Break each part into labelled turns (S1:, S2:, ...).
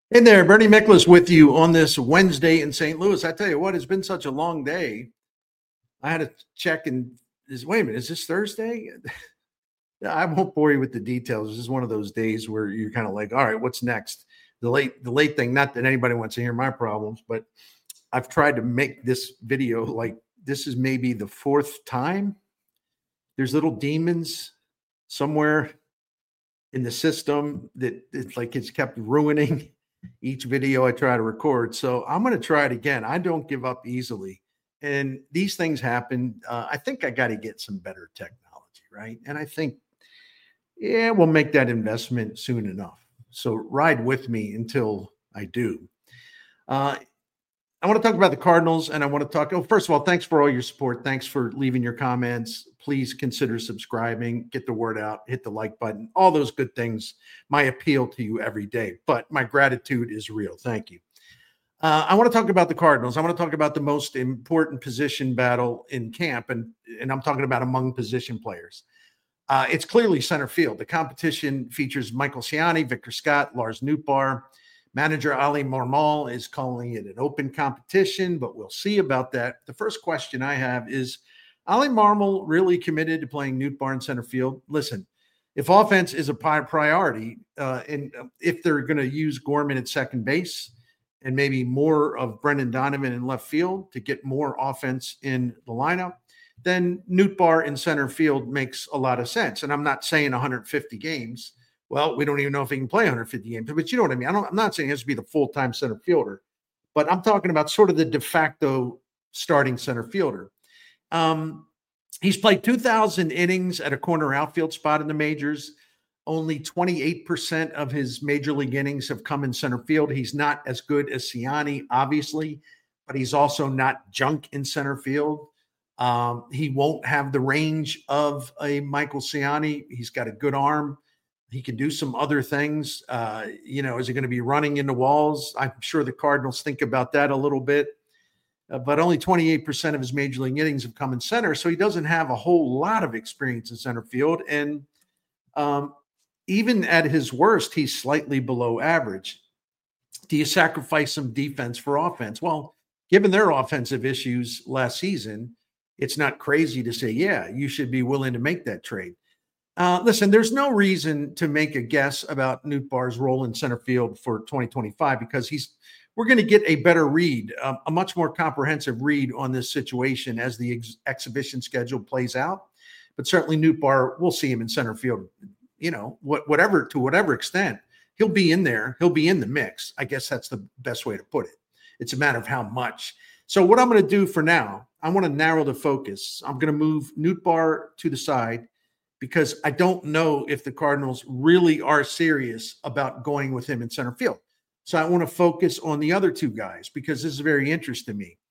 S1: Hey there, Bernie Miklasz with you on this Wednesday in St. Louis. I tell you what, it's been such a long day. I had to check and wait a minute, is this Thursday? Yeah, I won't bore you with the details. This is one of those days where you're kind of like, all right, what's next? The late thing, not that anybody wants to hear my problems, but I've tried to make this video like this is maybe the fourth time. There's little demons somewhere in the system that it's kept ruining each video I try to record. So I'm going to try it again. I don't give up easily. And these things happen. I think I got to get some better technology, right? And I think, yeah, we'll make that investment soon enough. So ride with me until I do. Uh, I want to talk about the Cardinals, and I want to talk. Oh, first of all, thanks for all your support. Thanks for leaving your comments. Please consider subscribing, get the word out, hit the like button, all those good things. My appeal to you every day, but my gratitude is real. Thank you. I want to talk about the Cardinals. I want to talk about the most important position battle in camp, and I'm talking about among position players. It's clearly center field. The competition features Michael Siani, Victor Scott, Lars Nootbaar. Manager Ali Marmol is calling it an open competition, but we'll see about that. The first question I have is, Ali Marmol really committed to playing Nootbaar in center field? Listen, if offense is a priority, and if they're going to use Gorman at second base and maybe more of Brendan Donovan in left field to get more offense in the lineup, then Nootbaar in center field makes a lot of sense. And I'm not saying 150 games. Well, we don't even know if he can play 150 games, but you know what I mean? I'm not saying he has to be the full-time center fielder, but I'm talking about sort of the de facto starting center fielder. He's played 2,000 innings at a corner outfield spot in the majors. Only 28% of his major league innings have come in center field. He's not as good as Siani, obviously, but he's also not junk in center field. He won't have the range of a Michael Siani. He's got a good arm. He can do some other things. Is he going to be running into walls? I'm sure the Cardinals think about that a little bit. But only 28% of his major league innings have come in center, so he doesn't have a whole lot of experience in center field. And even at his worst, he's slightly below average. Do you sacrifice some defense for offense? Well, given their offensive issues last season, it's not crazy to say, yeah, you should be willing to make that trade. Listen, there's no reason to make a guess about Nootbaar's role in center field for 2025 because we're going to get a better read, a much more comprehensive read on this situation as the exhibition schedule plays out. But certainly Nootbaar, we'll see him in center field, to whatever extent. He'll be in there. He'll be in the mix. I guess that's the best way to put it. It's a matter of how much. So what I'm going to do for now, I want to narrow the focus. I'm going to move Nootbaar to the side, because I don't know if the Cardinals really are serious about going with him in center field. So I want to focus on the other two guys because this is very interesting to me.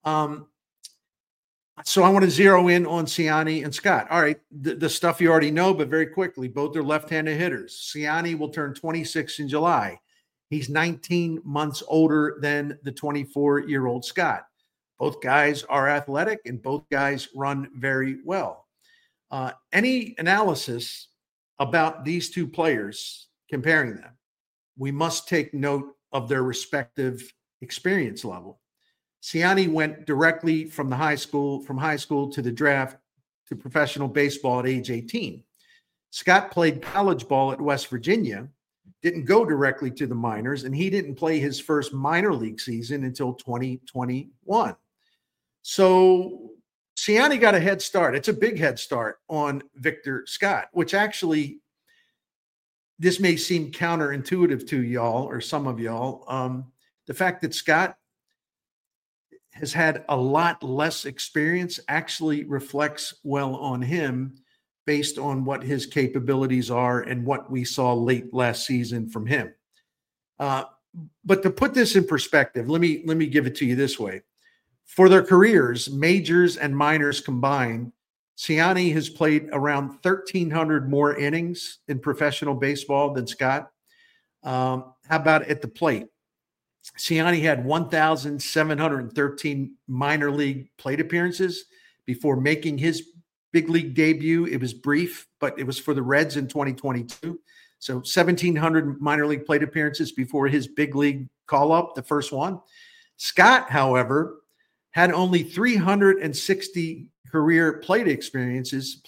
S1: So I want to zero in on Siani and Scott. All right, the stuff you already know, but very quickly, both are left-handed hitters. Siani will turn 26 in July. He's 19 months older than the 24-year-old Scott. Both guys are athletic and both guys run very well. Any analysis about these two players, comparing them, we must take note of their respective experience level. Siani went directly from high school to the draft to professional baseball at age 18. Scott played college ball at West Virginia, didn't go directly to the minors, and he didn't play his first minor league season until 2021. So Siani got a head start. It's a big head start on Victor Scott, which actually, this may seem counterintuitive to y'all or some of y'all. The fact that Scott has had a lot less experience actually reflects well on him based on what his capabilities are and what we saw late last season from him. But to put this in perspective, let me give it to you this way. For their careers, majors and minors combined, Siani has played around 1,300 more innings in professional baseball than Scott. How about at the plate? Siani had 1,713 minor league plate appearances before making his big league debut. It was brief, but it was for the Reds in 2022. So 1,700 minor league plate appearances before his big league call up, the first one. Scott, however, had only 360 career plate appearances,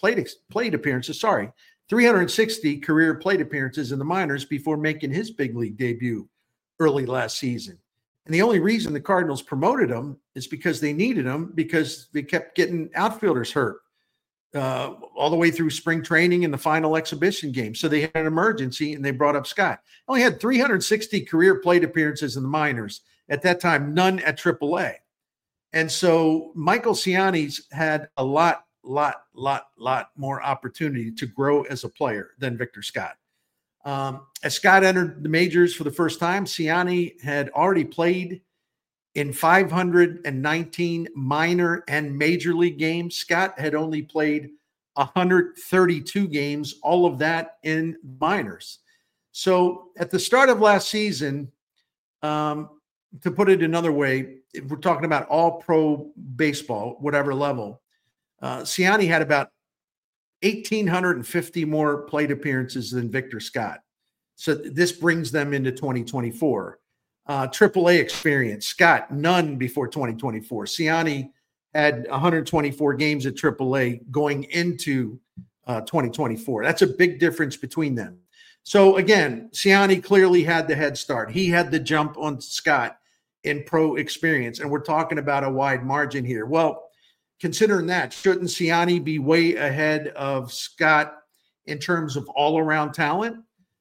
S1: 360 career plate appearances in the minors before making his big league debut early last season. And the only reason the Cardinals promoted him is because they needed him, because they kept getting outfielders hurt all the way through spring training and the final exhibition game. So they had an emergency and they brought up Scott. Only had 360 career plate appearances in the minors. At that time, none at AAA. And so Michael Ciani's had a lot more opportunity to grow as a player than Victor Scott. As Scott entered the majors for the first time, Ciani had already played in 519 minor and major league games. Scott had only played 132 games, all of that in minors. So at the start of last season, to put it another way, if we're talking about all pro baseball, whatever level, Ciani had about 1,850 more plate appearances than Victor Scott. So this brings them into 2024. AAA experience, Scott, none before 2024. Ciani had 124 games at AAA going into 2024. That's a big difference between them. So again, Ciani clearly had the head start. He had the jump on Scott in pro experience, and we're talking about a wide margin here. Well, considering that, shouldn't Ciani be way ahead of Scott in terms of all-around talent?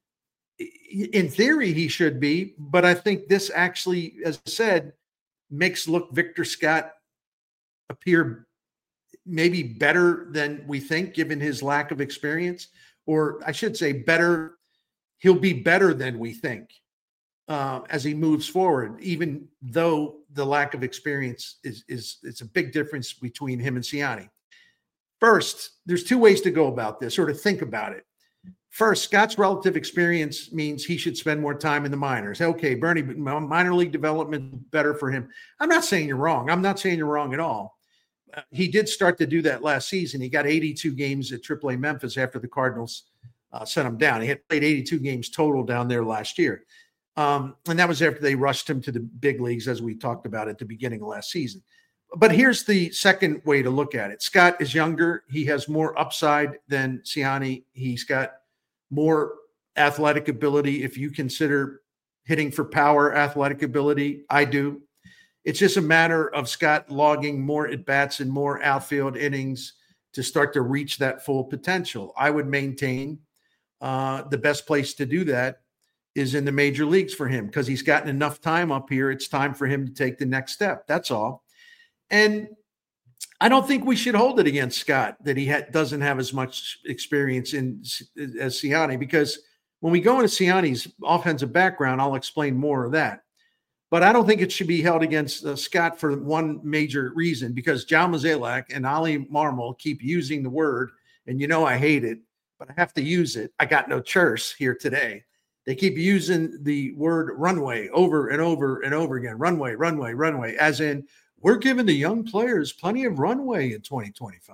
S1: In theory, he should be, but I think this actually, as I said, makes Victor Scott appear maybe better than we think, given his lack of experience, or I should say better. He'll be better than we think as he moves forward, even though the lack of experience it's a big difference between him and Ciani. First, there's two ways to go about this, or to think about it. First, Scott's relative experience means he should spend more time in the minors. Okay, Bernie, minor league development better for him. I'm not saying you're wrong. I'm not saying you're wrong at all. He did start to do that last season. He got 82 games at AAA Memphis after the Cardinals sent him down. He had played 82 games total down there last year. And that was after they rushed him to the big leagues, as we talked about at the beginning of last season. But here's the second way to look at it. Scott is younger. He has more upside than Ciani. He's got more athletic ability. If you consider hitting for power athletic ability, I do. It's just a matter of Scott logging more at-bats and more outfield innings to start to reach that full potential. I would maintain the best place to do that is in the major leagues for him, because he's gotten enough time up here. It's time for him to take the next step. That's all. And I don't think we should hold it against Scott that he doesn't have as much experience as Ciani, because when we go into Ciani's offensive background, I'll explain more of that. But I don't think it should be held against Scott for one major reason, because John Mozeliak and Oli Marmol keep using the word, and I hate it, but I have to use it. I got no choice here today. They keep using the word runway over and over and over again. Runway, runway, runway, as in we're giving the young players plenty of runway in 2025.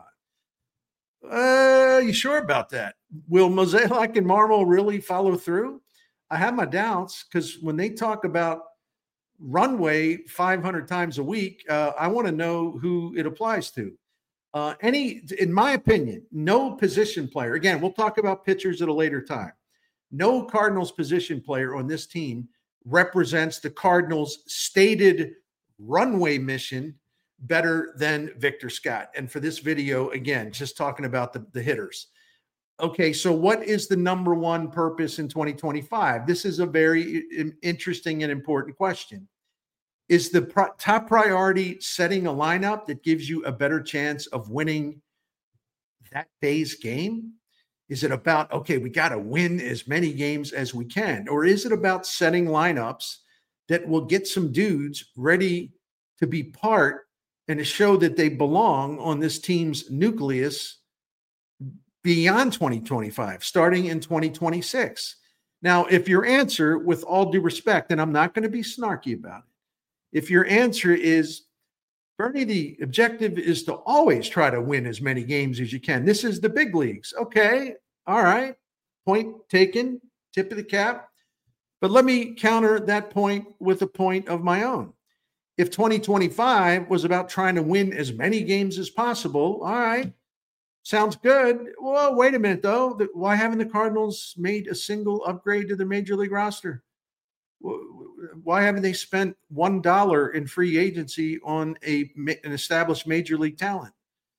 S1: You sure about that? Will Mozeliak and Marmol really follow through? I have my doubts, because when they talk about runway 500 times a week, I want to know who it applies to. In my opinion, no position player, again, we'll talk about pitchers at a later time. No Cardinals position player on this team represents the Cardinals' stated runway mission better than Victor Scott. And for this video, again, just talking about the hitters. Okay, so what is the number one purpose in 2025? This is a very interesting and important question. Is the top priority setting a lineup that gives you a better chance of winning that day's game? Is it about, okay, we got to win as many games as we can? Or is it about setting lineups that will get some dudes ready to be part and to show that they belong on this team's nucleus beyond 2025, starting in 2026? Now, if your answer, with all due respect, and I'm not going to be snarky about it, if your answer is, Bernie, the objective is to always try to win as many games as you can. This is the big leagues. Okay. All right. Point taken. tip of the cap. But let me counter that point with a point of my own. If 2025 was about trying to win as many games as possible, all right, sounds good. Well, wait a minute, though. Why haven't the Cardinals made a single upgrade to their major league roster? Why haven't they spent $1 in free agency on an established major league talent?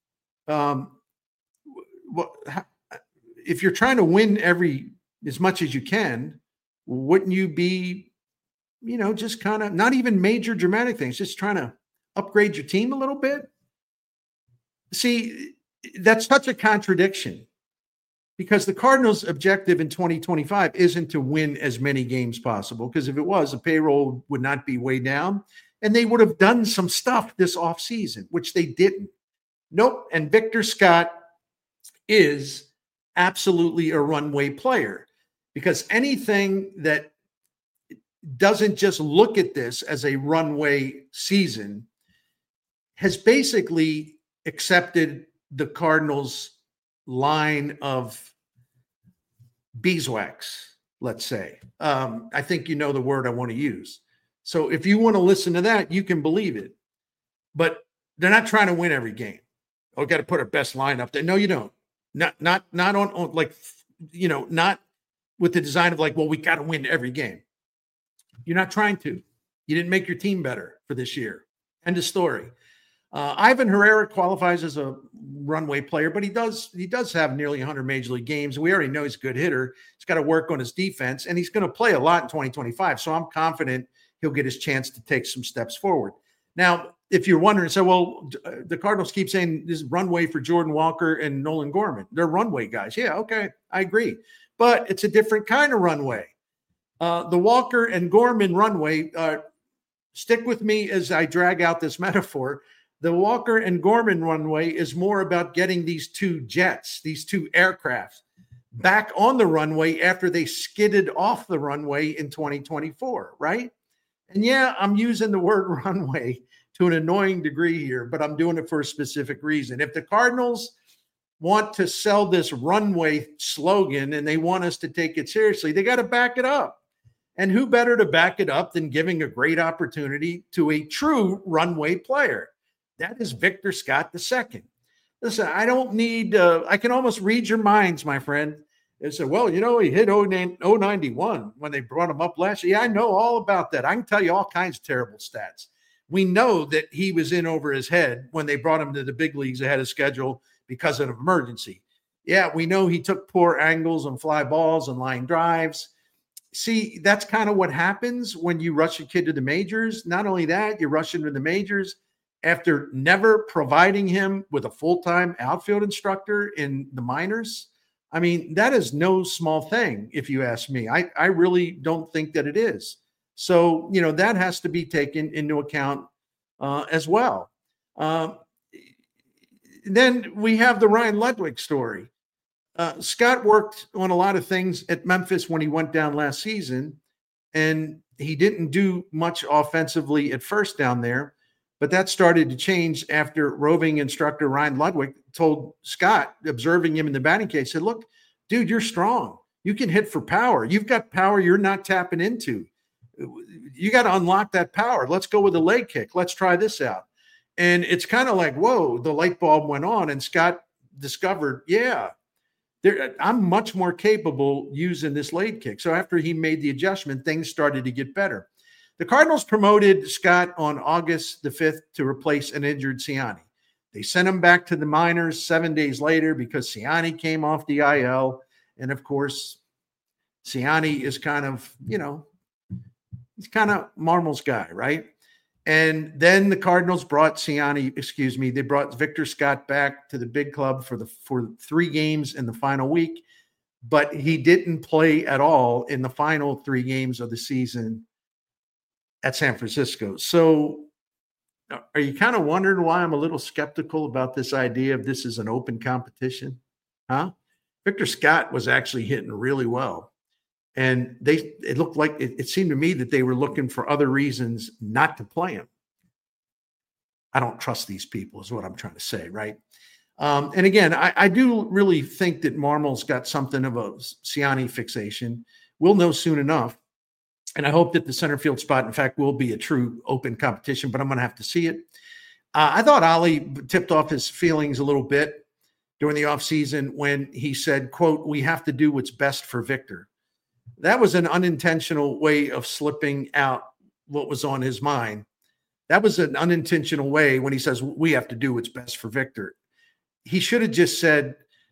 S1: If you're trying to win as much as you can, wouldn't you be, just kind of not even major dramatic things, just trying to upgrade your team a little bit? See, that's such a contradiction, because the Cardinals' objective in 2025 isn't to win as many games possible, because if it was, the payroll would not be way down, and they would have done some stuff this offseason, which they didn't. Nope. And Victor Scott is absolutely a runway player, because anything that doesn't just look at this as a runway season has basically accepted the Cardinals' line of beeswax, let's say. I think you know the word I want to use. So if you want to listen to that, you can believe it. But they're not trying to win every game. Oh, got to put our best line up there. No, you don't. Not on like, not with the design of like, well, we got to win every game. You're not trying to. You didn't make your team better for this year. End of story. Ivan Herrera qualifies as a runway player, but he does have nearly 100 major league games. We already know he's a good hitter. He's got to work on his defense, and he's going to play a lot in 2025. So I'm confident he'll get his chance to take some steps forward. Now, if you're wondering, so, well, the Cardinals keep saying this is runway for Jordan Walker and Nolan Gorman. They're runway guys. Yeah, okay, I agree. But it's a different kind of runway. The Walker and Gorman runway, stick with me as I drag out this metaphor. The Walker and Gorman runway is more about getting these two jets, these two aircrafts, back on the runway after they skidded off the runway in 2024, right? And yeah, I'm using the word runway to an annoying degree here, but I'm doing it for a specific reason. If the Cardinals want to sell this runway slogan and they want us to take it seriously, they got to back it up. And who better to back it up than giving a great opportunity to a true runway player? That is Victor Scott II. Listen, I don't need, I can almost read your minds, my friend. They said, well, he hit 091 when they brought him up last year. Yeah, I know all about that. I can tell you all kinds of terrible stats. We know that he was in over his head when they brought him to the big leagues ahead of schedule because of an emergency. Yeah, we know he took poor angles and fly balls and line drives. See, that's kind of what happens when you rush a kid to the majors. Not only that, you rush him to the majors after never providing him with a full-time outfield instructor in the minors. I mean, that is no small thing, if you ask me. I really don't think that it is. So, that has to be taken into account as well. Then we have the Ryan Ludwick story. Scott worked on a lot of things at Memphis when he went down last season, and he didn't do much offensively at first down there. But that started to change after roving instructor Ryan Ludwick told Scott, observing him in the batting cage, said, look, dude, you're strong. You can hit for power. You've got power you're not tapping into. You got to unlock that power. Let's go with a leg kick. Let's try this out. And it's kind of like, whoa, the light bulb went on, and Scott discovered, yeah, I'm much more capable using this leg kick. So after he made the adjustment, things started to get better. The Cardinals promoted Scott on August the 5th to replace an injured Ciani. They sent him back to the minors 7 days later because Ciani came off the IL. And of course, Ciani is kind of, he's kind of Marmol's guy, right? And then the Cardinals brought they brought Victor Scott back to the big club for 3 games in the final week, but he didn't play at all in the final 3 games of the season at San Francisco. So are you kind of wondering why I'm a little skeptical about this idea of this is an open competition? Huh? Victor Scott was actually hitting really well. And it looked like it seemed to me that they were looking for other reasons not to play him. I don't trust these people is what I'm trying to say, right? And again, I do really think that Marmol's got something of a Ciani fixation. We'll know soon enough. And I hope that the center field spot, in fact, will be a true open competition, but I'm going to have to see it. I thought Ollie tipped off his feelings a little bit during the offseason when he said, quote, "We have to do what's best for Victor." That was an unintentional way of slipping out what was on his mind. That was an unintentional way when he says, "We have to do what's best for Victor." He should have just said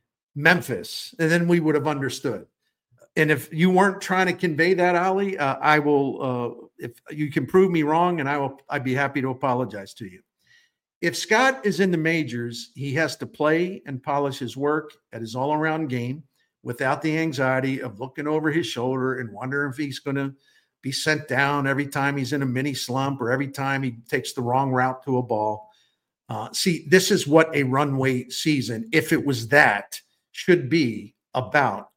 S1: Memphis, and then we would have understood. And if you weren't trying to convey that, Ollie, I will, if you can prove me wrong, and I'd be happy to apologize to you. If Scott is in the majors, he has to play and polish his work at his all-around game without the anxiety of looking over his shoulder and wondering if he's going to be sent down every time he's in a mini slump or every time he takes the wrong route to a ball. See, this is what a runway season, if it was that, should be about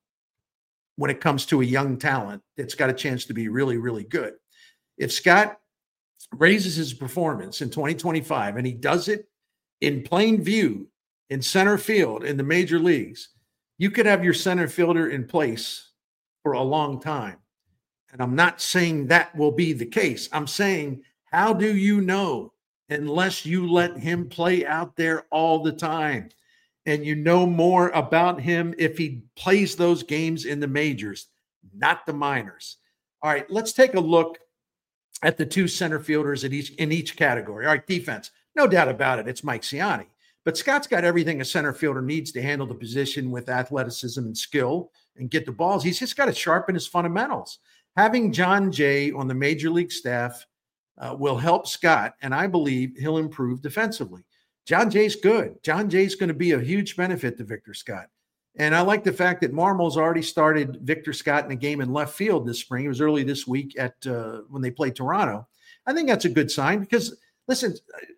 S1: when it comes to a young talent that's got a chance to be really, really good. If Scott raises his performance in 2025 and he does it in plain view in center field in the major leagues, you could have your center fielder in place for a long time. And I'm not saying that will be the case. I'm saying, how do you know unless you let him play out there all the time? And you know more about him if he plays those games in the majors, not the minors. All right, let's take a look at the two center fielders in each category. All right, defense, no doubt about it, it's Mike Ciani. But Scott's got everything a center fielder needs to handle the position with athleticism and skill and get the balls. He's just got to sharpen his fundamentals. Having Jon Jay on the major league staff will help Scott, and I believe he'll improve defensively. Jon Jay's good. Jon Jay's going to be a huge benefit to Victor Scott. And I like the fact that Marmol's already started Victor Scott in a game in left field this spring. It was early this week at when they played Toronto. I think that's a good sign because, listen,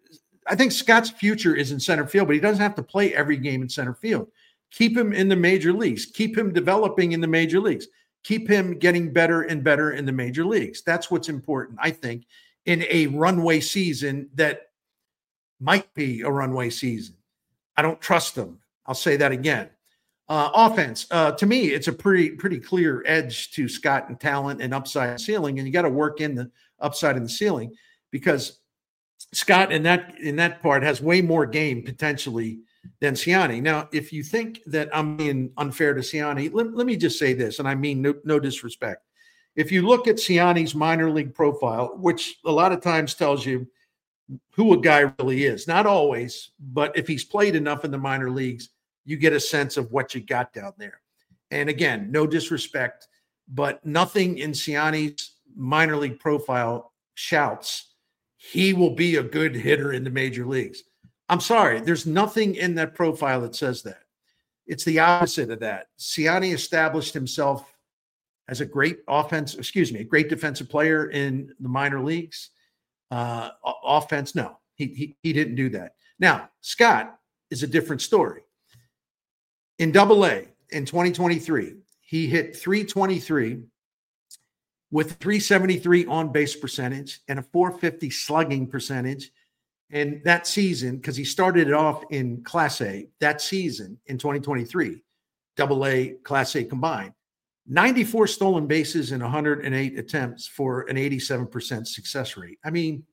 S1: I think Scott's future is in center field, but he doesn't have to play every game in center field. Keep him in the major leagues. Keep him developing in the major leagues. Keep him getting better and better in the major leagues. That's what's important, I think, in a runway season that might be a runway season. I don't trust them. I'll say that again. Offense, to me, it's a pretty clear edge to Scott and talent and upside and ceiling, and you got to work in the upside and the ceiling because Scott in that part has way more game potentially than Ciani. Now, if you think that I'm being unfair to Ciani, let me just say this, and I mean no disrespect. If you look at Ciani's minor league profile, which a lot of times tells you who a guy really is, not always, but if he's played enough in the minor leagues, you get a sense of what you got down there. And again, no disrespect, but nothing in Ciani's minor league profile shouts he will be a good hitter in the major leagues. I'm sorry, there's nothing in that profile that says that. It's the opposite of that. Ciani established himself as a great defensive player in the minor leagues. Offense, no, he didn't do that. Now, Scott is a different story. In Double-A in 2023, he hit .323 with 373 on-base percentage and a .450 slugging percentage. And that season, because he started it off in Class A, that season in 2023, Double-A, Class A combined, 94 stolen bases and 108 attempts for an 87% success rate. I mean,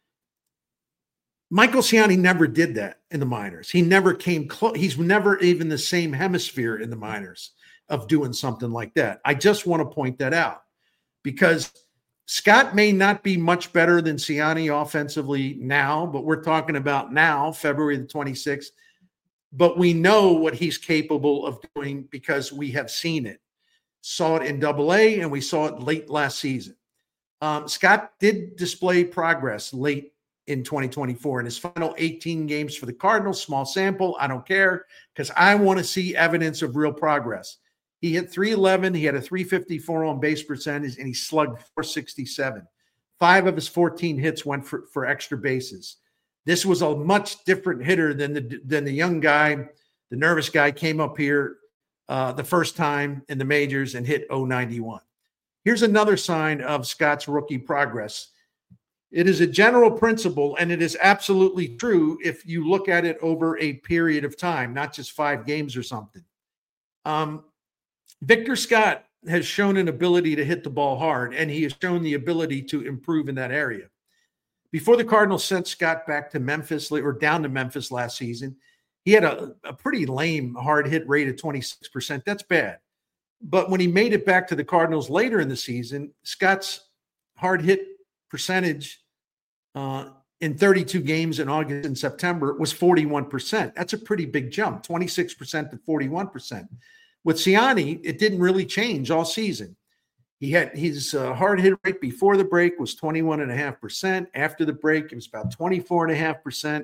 S1: Michael Ciani never did that in the minors. He never came close. He's never even the same hemisphere in the minors of doing something like that. I just want to point that out because Scott may not be much better than Ciani offensively now, but we're talking about now, February the 26th. But we know what he's capable of doing because we have seen it. Saw it in Double-A and we saw it late last season. Scott did display progress late in 2024 in his final 18 games for the Cardinals. Small sample. I don't care because I want to see evidence of real progress. He hit .311. He had a .354 on base percentage and he slugged .467. 5 of his 14 hits went for extra bases. This was a much different hitter than the young guy, the nervous guy came up here the first time in the majors and hit .091. Here's another sign of Scott's rookie progress. It is a general principle, and it is absolutely true if you look at it over a period of time, not just 5 games or something. Victor Scott has shown an ability to hit the ball hard, and he has shown the ability to improve in that area. Before the Cardinals sent Scott back to Memphis or down to Memphis last season, he had a pretty lame hard hit rate of 26%. That's bad. But when he made it back to the Cardinals later in the season, Scott's hard hit percentage in 32 games in August and September was 41%. That's a pretty big jump, 26% to 41%. With Siani, it didn't really change all season. He had his hard hit rate before the break was 21.5%. After the break, it was about 24.5%.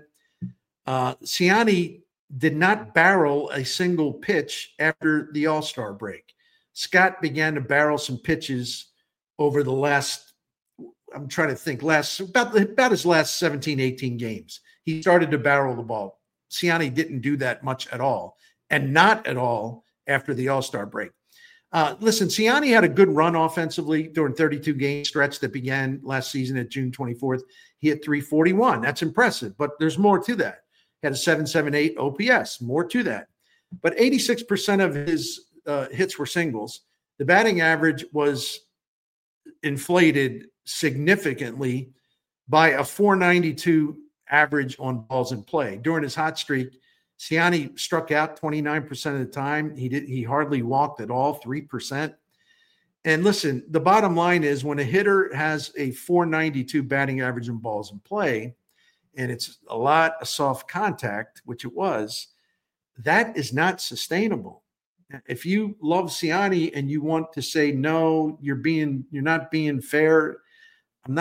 S1: Siani did not barrel a single pitch after the All-Star break. Scott began to barrel some pitches over the last, I'm trying to think, about his last 17, 18 games. He started to barrel the ball. Siani didn't do that much at all, and not at all after the All-Star break. Listen, Siani had a good run offensively during 32-game stretch that began last season at June 24th. He hit 341. That's impressive, but there's more to that. He had a 778 OPS, more to that. But 86% of his hits were singles. The batting average was inflated significantly by a 492 average on balls in play. During his hot streak, Siani struck out 29% of the time. He hardly walked at all, 3%. And listen, the bottom line is when a hitter has a 492 batting average in balls in play, and it's a lot of soft contact, which it was, that is not sustainable. If you love Siani and you want to say, no, you're not being fair, I'm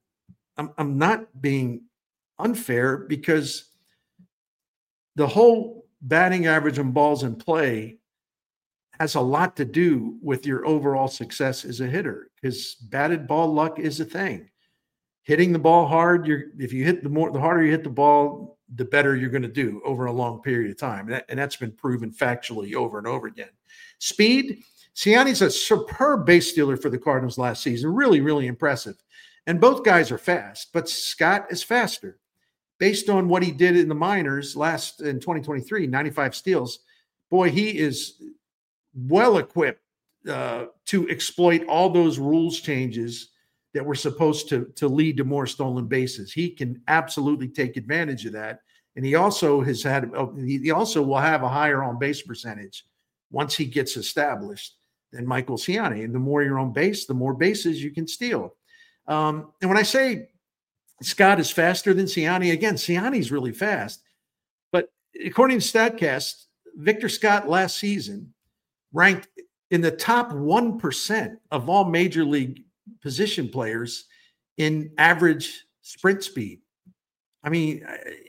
S1: not being unfair, because the whole batting average on balls in play has a lot to do with your overall success as a hitter, because batted ball luck is a thing. Hitting the ball hard, if you hit the harder you hit the ball, the better you're going to do over a long period of time. And that's been proven factually over and over again. Speed, Siani's a superb base stealer for the Cardinals last season. Really, really impressive. And both guys are fast, but Scott is faster. Based on what he did in the minors in 2023, 95 steals, boy, he is well equipped to exploit all those rules changes that were supposed to lead to more stolen bases. He can absolutely take advantage of that. And he also will have a higher on base percentage once he gets established than Michael Siani. And the more you're on base, the more bases you can steal. And when I say Scott is faster than Siani, again, Siani's really fast. But according to StatCast, Victor Scott last season ranked in the top 1% of all major league position players in average sprint speed. I mean,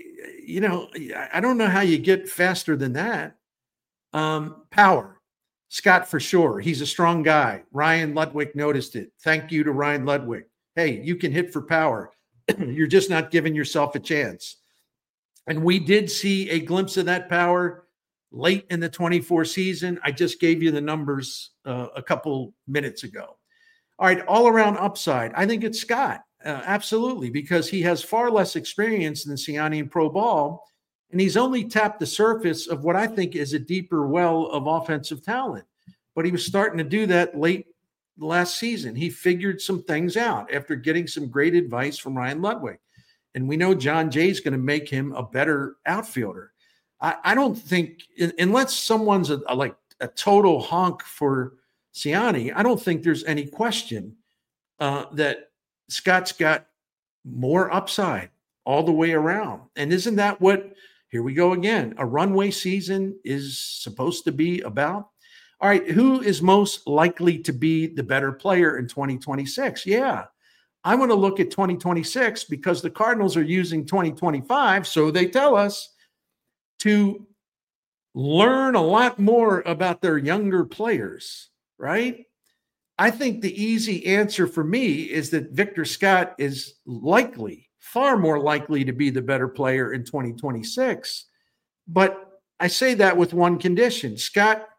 S1: I don't know how you get faster than that. Power, Scott for sure. He's a strong guy. Ryan Ludwig noticed it. Thank you to Ryan Ludwig. Hey, you can hit for power. You're just not giving yourself a chance. And we did see a glimpse of that power late in the 24 season. I just gave you the numbers a couple minutes ago. All right, all around upside, I think it's Scott, absolutely, because he has far less experience than Siani in pro ball, and he's only tapped the surface of what I think is a deeper well of offensive talent. But he was starting to do that late last season. He figured some things out after getting some great advice from Ryan Ludwig. And we know John Jay is going to make him a better outfielder. I don't think, unless someone's a total honk for Siani, I don't think there's any question that Scott's got more upside all the way around. And isn't that what, here we go again, a runway season is supposed to be about? All right, who is most likely to be the better player in 2026? Yeah, I want to look at 2026 because the Cardinals are using 2025, so they tell us, to learn a lot more about their younger players, right? I think the easy answer for me is that Victor Scott is likely, far more likely to be the better player in 2026. But I say that with one condition. Scott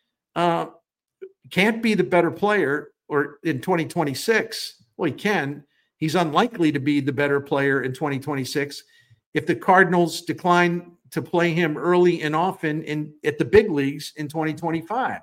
S1: can't be the better player or in 2026. Well, he can. He's unlikely to be the better player in 2026 if the Cardinals decline to play him early and often at the big leagues in 2025.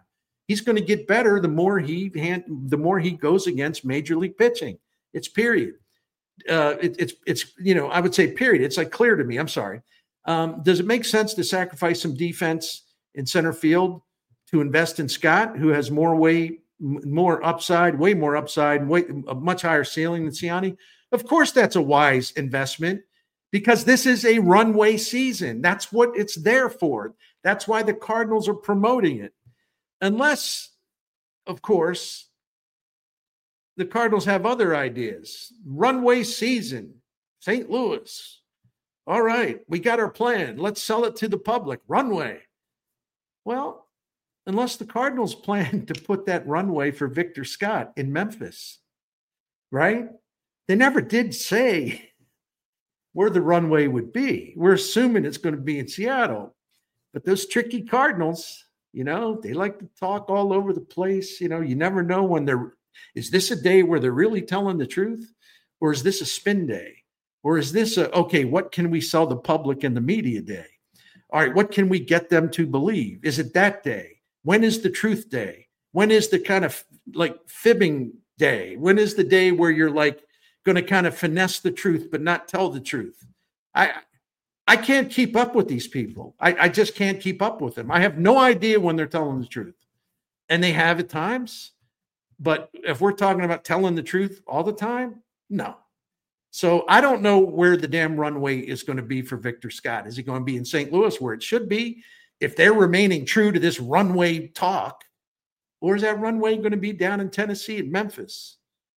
S1: he's going to get better the more he goes against major league pitching. It's period. It's I would say period. It's like clear to me. I'm sorry. Does it make sense to sacrifice some defense in center field to invest in Scott, who has way more upside, a much higher ceiling than Siani? Of course, that's a wise investment because this is a runway season. That's what it's there for. That's why the Cardinals are promoting it. Unless, of course, the Cardinals have other ideas. Runway season, St. Louis. All right, we got our plan. Let's sell it to the public. Runway. Well, unless the Cardinals plan to put that runway for Victor Scott in Memphis, right? They never did say where the runway would be. We're assuming it's going to be in Seattle. But those tricky Cardinals, they like to talk all over the place. You never know when is this a day where they're really telling the truth? Or is this a spin day? Or is this what can we sell the public and the media day? All right, what can we get them to believe? Is it that day? When is the truth day? When is the kind of like fibbing day? When is the day where you're like going to kind of finesse the truth but not tell the truth? I can't keep up with these people. I just can't keep up with them. I have no idea when they're telling the truth. And they have at times. But if we're talking about telling the truth all the time, no. So I don't know where the damn runway is going to be for Victor Scott. Is he going to be in St. Louis where it should be? If they're remaining true to this runway talk, or is that runway going to be down in Tennessee and Memphis?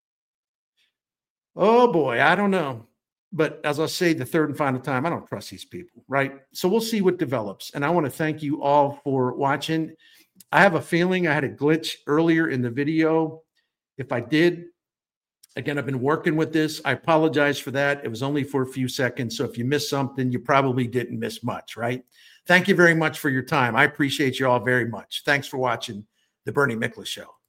S1: Oh boy, I don't know. But as I say the third and final time, I don't trust these people, right? So we'll see what develops. And I want to thank you all for watching. I have a feeling I had a glitch earlier in the video. If I did, again, I've been working with this. I apologize for that. It was only for a few seconds. So if you missed something, you probably didn't miss much, right? Thank you very much for your time. I appreciate you all very much. Thanks for watching The Bernie Miklasz Show.